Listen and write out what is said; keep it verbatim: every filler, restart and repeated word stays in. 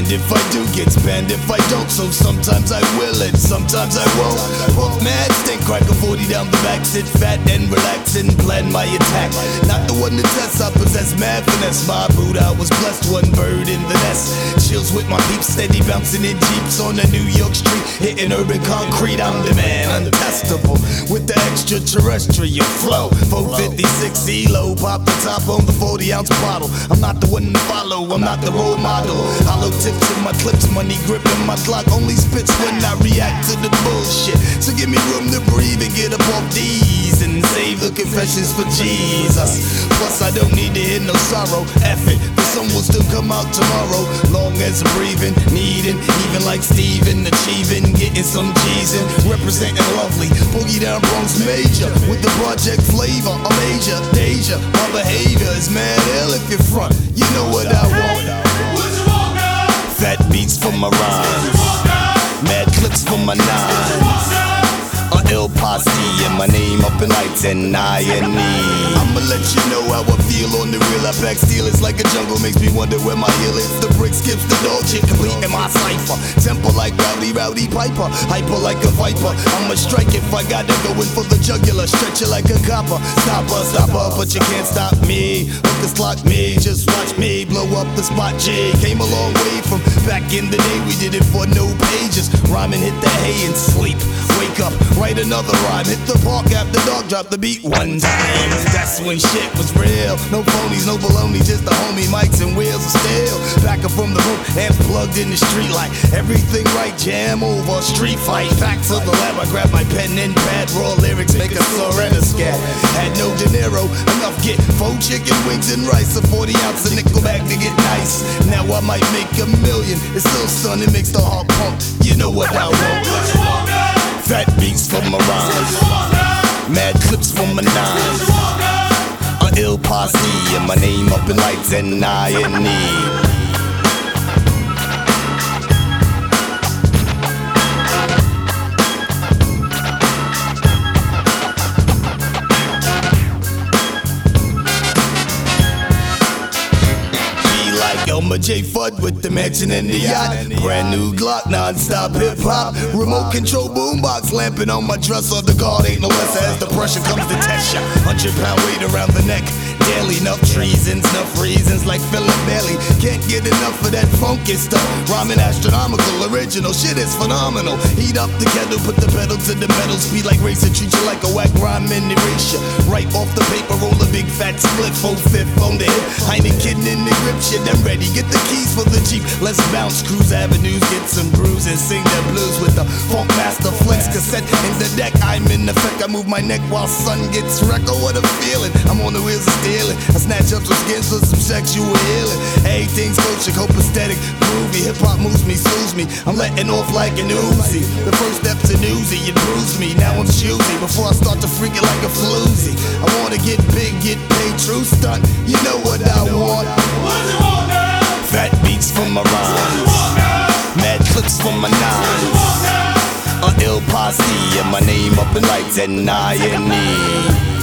damned if I do, gets banned if I don't. So sometimes I will and sometimes I won't. Puff mad, stink, crack a forty down the back, sit fat and relax and plan my attack. Not the one to test, I possess mad finesse. My boot, I was blessed, one bird in the nest. Chills with my peeps, steady bouncing in jeeps on the New York street, hitting urban concrete. I'm the man, untestable, with the extraterrestrial flow. four fifty-six E-low, pop the top on the forty ounce bottle. I'm not the one to follow, I'm not the role model. Hollow tips in my clips, money gripping my clock. Only spits when I react to the bullshit. So give me room to breathe and get up off these and save the confessions for Jesus. Plus I don't need to hear no sorrow. F it, the sun will still come out tomorrow. Long as I'm breathing, needing, even like Steven, achieving, getting some G's in, representing lovely. Boogie down Bronx major with the project flavor. A major danger, my behavior is mad ill. If you're front, you know what I want. Fat beats for my rhymes, mad clips for my nines. A ill posse and my name up in lights and I and me. I'ma let you know how I feel on the real. I pack steel, it's like a jungle, makes me wonder where my heel is. The brick skips the dog shit, complete in my cipher. Temper like Rowdy Rowdy Piper, hyper like a viper. I'ma strike if I gotta go in for the jugular, stretch it like a copper. Stopper, stopper, but you can't stop me. Hookers clock me, just watch me blow up the spot. J came a long way from back in the day. We did it for no pages. Rhyming, hit the hay and sleep. Wake up, write another rhyme, hit the park after dark, drop the beat one time. That's when shit was real. No phonies, no baloney, just the homie mics and wheels of steel. Back up from the room and plugged in the street light. Everything right, jam over, street fight. Back to the lab, I grab my pen and pad. Raw lyrics, make a surrender scat. Had no dinero, enough get four chicken wings and rice. A forty ounce of nickel back to get nice. Now I might make a million. It's still sun, it makes the heart pump. You know what I want. Fat beats for my rhymes, mad clips for my nines. A ill posse and my name up in lights and I and me. Elmer J. Fudd with the mansion and the yacht. Brand new Glock, non-stop hip-hop. Remote control boombox lamping on my dresser. The guard ain't no less as the pressure comes to test ya. Hundred pound weight around the neck. Daily, enough treasons, enough reasons like Philip Bailey. Can't get enough of that funky stuff. Rhyming astronomical, original shit is phenomenal. Heat up the kettle, put the pedal to the metal. Speed like racer, treat you like a whack rhyme and erase ya. Right off the paper, roll a big fat split. Four-fifth on the hip, Heineken in the grip. Shit, I'm ready. Get the keys for the Jeep. Let's bounce, cruise avenues, get some bruises. Sing the blues with the Funk Master Flex cassette in the deck. I'm in effect. I move my neck while sun gets wrecked. Oh, what a feeling. I'm on the wheels of steel. I snatch up some skins for some sexual healing. Everything's coaching, copacetic, groovy. Hip hop moves me, soothes me. I'm letting off like an Uzi. The first step to newsy, it bruised me. Now I'm choosy. Before I start to freak it like a floozy. I wanna get big, get paid, true stunt. You know what I want. Fat beats for my rhymes, mad clips for my nines. A ill posse and my name up in lights and I and me.